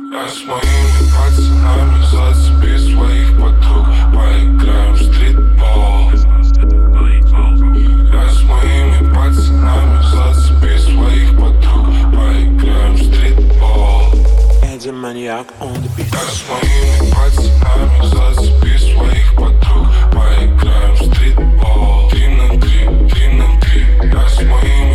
Я с моими пацанами зацепи своих подруг. Поиграем в стритбол. Я с моими пацанами зацепи своих подруг. Поиграем в стритбол. Эдди Маньяк on the beat. Я с моими пацанами зацепи своих подруг. Поиграем в стритбол. 3 на 3, 3 на 3. Я с моими